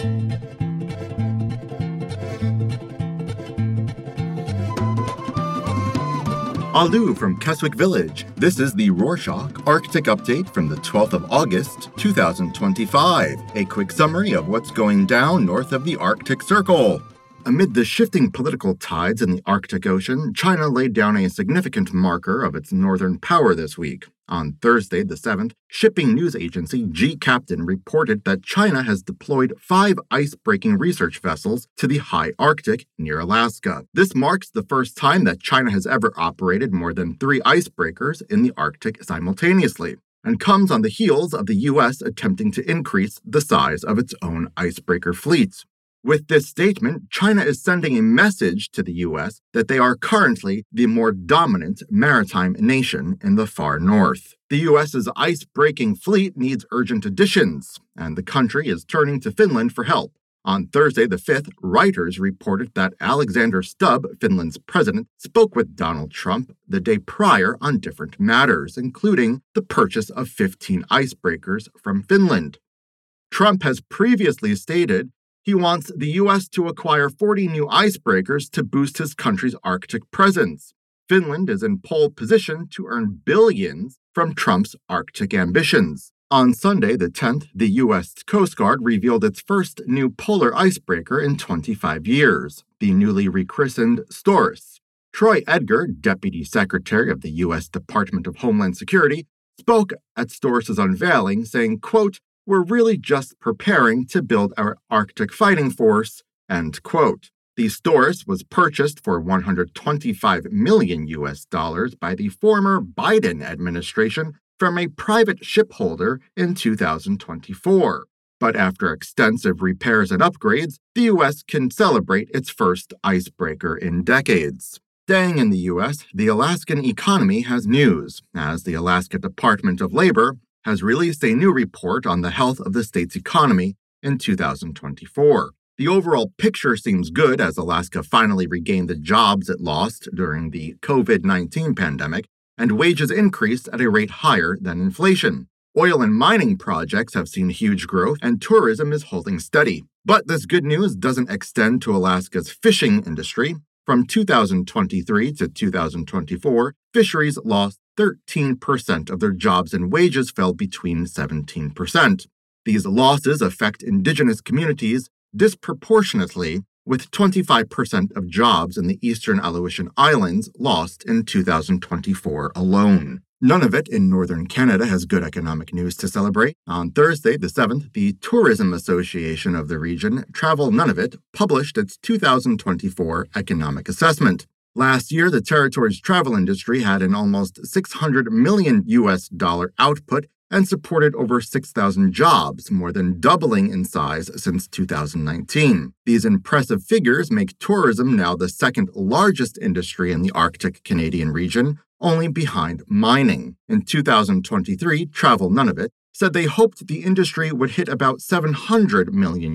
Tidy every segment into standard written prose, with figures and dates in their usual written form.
Alu from Keswick Village. This is the Rorschach Arctic Update from the 12th of August, 2025. A quick summary of what's going down north of the Arctic Circle. Amid the shifting political tides in the Arctic Ocean, China laid down a significant marker of its northern power this week. On Thursday, the 7th, shipping news agency G-Captain reported that China has deployed 5 ice-breaking research vessels to the high Arctic near Alaska. This marks the first time that China has ever operated more than 3 icebreakers in the Arctic simultaneously, and comes on the heels of the U.S. attempting to increase the size of its own icebreaker fleet. With this statement, China is sending a message to the U.S. that they are currently the more dominant maritime nation in the far north. The U.S.'s ice-breaking fleet needs urgent additions, and the country is turning to Finland for help. On Thursday, the 5th, Reuters reported that Alexander Stubb, Finland's president, spoke with Donald Trump the day prior on different matters, including the purchase of 15 icebreakers from Finland. Trump has previously stated he wants the U.S. to acquire 40 new icebreakers to boost his country's Arctic presence. Finland is in pole position to earn billions from Trump's Arctic ambitions. On Sunday, the 10th, the U.S. Coast Guard revealed its first new polar icebreaker in 25 years, the newly rechristened Storis. Troy Edgar, Deputy Secretary of the U.S. Department of Homeland Security, spoke at Storis's unveiling, saying, quote, "We're really just preparing to build our Arctic fighting force," end quote. The Storis was purchased for $125 million by the former Biden administration from a private shipholder in 2024. But after extensive repairs and upgrades, the U.S. can celebrate its first icebreaker in decades. Staying in the U.S., the Alaskan economy has news, as the Alaska Department of Labor has released a new report on the health of the state's economy in 2024. The overall picture seems good as Alaska finally regained the jobs it lost during the COVID-19 pandemic, and wages increased at a rate higher than inflation. Oil and mining projects have seen huge growth, and tourism is holding steady. But this good news doesn't extend to Alaska's fishing industry. From 2023 to 2024, fisheries lost 13% of their jobs and wages fell between 17%. These losses affect indigenous communities disproportionately, with 25% of jobs in the eastern Aleutian Islands lost in 2024 alone. Nunavut in northern Canada has good economic news to celebrate. On Thursday, the 7th, the Tourism Association of the region, Travel Nunavut, published its 2024 economic assessment. Last year, the territory's travel industry had an almost $600 million output and supported over 6,000 jobs, more than doubling in size since 2019. These impressive figures make tourism now the second largest industry in the Arctic Canadian region, only behind mining. In 2023, Travel Nunavut said they hoped the industry would hit about $700 million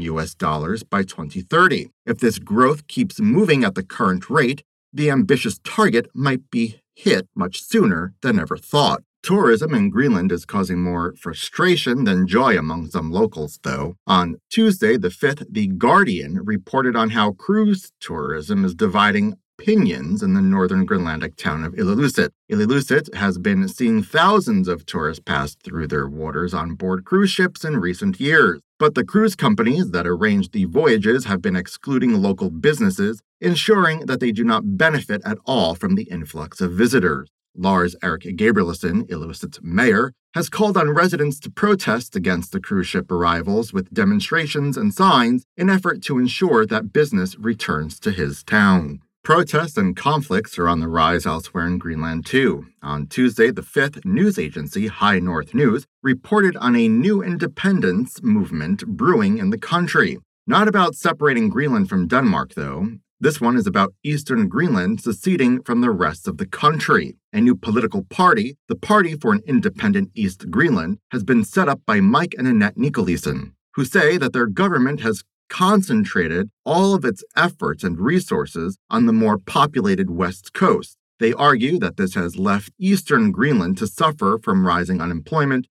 by 2030. If this growth keeps moving at the current rate, the ambitious target might be hit much sooner than ever thought. Tourism in Greenland is causing more frustration than joy among some locals, though. On Tuesday, the 5th, The Guardian reported on how cruise tourism is dividing opinions in the northern Greenlandic town of Ilulissat. Ilulissat has been seeing thousands of tourists pass through their waters on board cruise ships in recent years. But the cruise companies that arrange the voyages have been excluding local businesses, ensuring that they do not benefit at all from the influx of visitors. Lars Erik Gabrielsen, Ilulissat's mayor, has called on residents to protest against the cruise ship arrivals with demonstrations and signs in effort to ensure that business returns to his town. Protests and conflicts are on the rise elsewhere in Greenland, too. On Tuesday, the 5th, news agency High North News reported on a new independence movement brewing in the country. Not about separating Greenland from Denmark, though. This one is about Eastern Greenland seceding from the rest of the country. A new political party, the Party for an Independent East Greenland, has been set up by Mike and Annette Nicolaisen, who say that their government has concentrated all of its efforts and resources on the more populated West Coast. They argue that this has left Eastern Greenland to suffer from rising unemployment,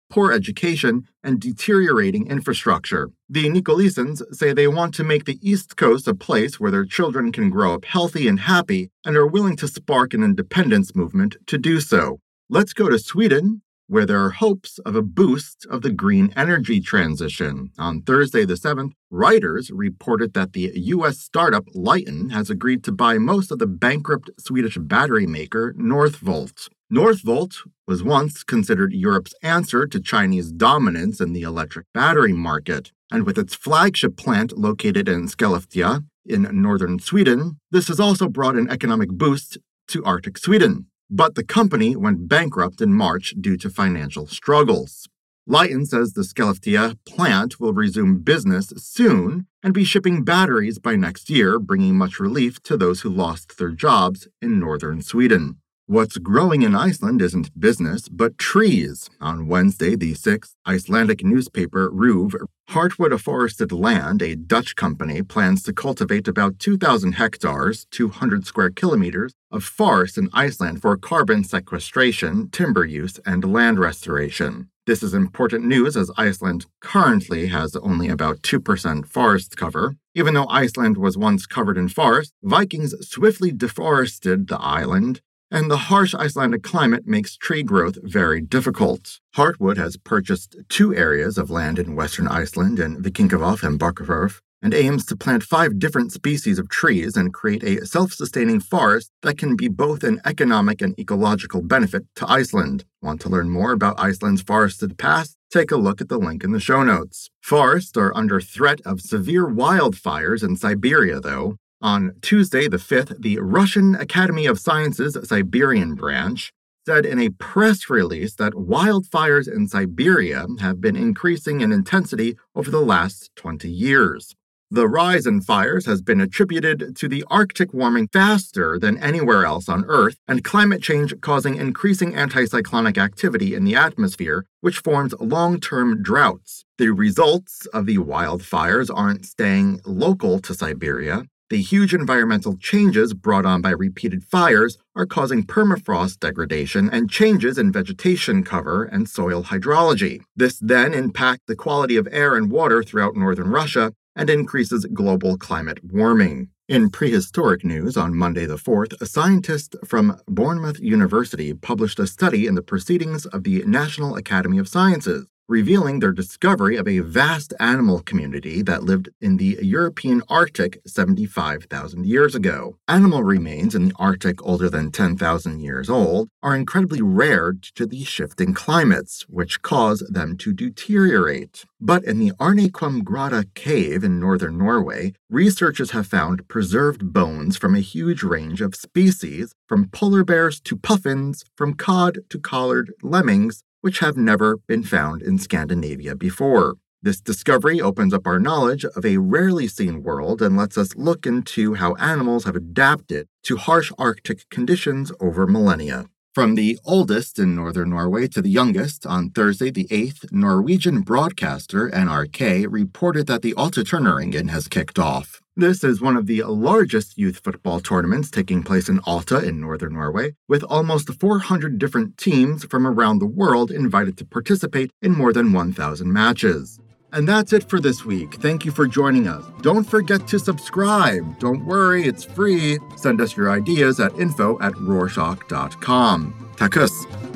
poor education, and deteriorating infrastructure. The Nicolisans say they want to make the East Coast a place where their children can grow up healthy and happy and are willing to spark an independence movement to do so. Let's go to Sweden, where there are hopes of a boost of the green energy transition. On Thursday the 7th, Reuters reported that the U.S. startup Lighten has agreed to buy most of the bankrupt Swedish battery maker Northvolt. Northvolt was once considered Europe's answer to Chinese dominance in the electric battery market, and with its flagship plant located in Skellefteå in northern Sweden, this has also brought an economic boost to Arctic Sweden. But the company went bankrupt in March due to financial struggles. Lighten says the Skellefteå plant will resume business soon and be shipping batteries by next year, bringing much relief to those who lost their jobs in northern Sweden. What's growing in Iceland isn't business, but trees. On Wednesday, the 6th, Icelandic newspaper RÚV, Heartwood Afforested Land, a Dutch company, plans to cultivate about 2,000 hectares, 200 square kilometers, of forest in Iceland for carbon sequestration, timber use, and land restoration. This is important news as Iceland currently has only about 2% forest cover. Even though Iceland was once covered in forest, Vikings swiftly deforested the island, and the harsh Icelandic climate makes tree growth very difficult. Heartwood has purchased 2 areas of land in western Iceland in Víkingavatn and Bakkafjörð, and aims to plant 5 different species of trees and create a self-sustaining forest that can be both an economic and ecological benefit to Iceland. Want to learn more about Iceland's forested past? Take a look at the link in the show notes. Forests are under threat of severe wildfires in Siberia, though. On Tuesday the 5th, the Russian Academy of Sciences Siberian branch said in a press release that wildfires in Siberia have been increasing in intensity over the last 20 years. The rise in fires has been attributed to the Arctic warming faster than anywhere else on Earth and climate change causing increasing anticyclonic activity in the atmosphere, which forms long-term droughts. The results of the wildfires aren't staying local to Siberia. The huge environmental changes brought on by repeated fires are causing permafrost degradation and changes in vegetation cover and soil hydrology. This then impacts the quality of air and water throughout northern Russia and increases global climate warming. In prehistoric news, on Monday the 4th, a scientist from Bournemouth University published a study in the Proceedings of the National Academy of Sciences, revealing their discovery of a vast animal community that lived in the European Arctic 75,000 years ago. Animal remains in the Arctic older than 10,000 years old are incredibly rare due to the shifting climates, which cause them to deteriorate. But in the Arnequamgrada cave in northern Norway, researchers have found preserved bones from a huge range of species, from polar bears to puffins, from cod to collared lemmings, which have never been found in Scandinavia before. This discovery opens up our knowledge of a rarely seen world and lets us look into how animals have adapted to harsh Arctic conditions over millennia. From the oldest in northern Norway to the youngest, on Thursday the 8th, Norwegian broadcaster NRK reported that the Alta-Turneringen has kicked off. This is one of the largest youth football tournaments taking place in Alta in northern Norway, with almost 400 different teams from around the world invited to participate in more than 1,000 matches. And that's it for this week. Thank you for joining us. Don't forget to subscribe. Don't worry, it's free. Send us your ideas at info@rorschach.com. Takus.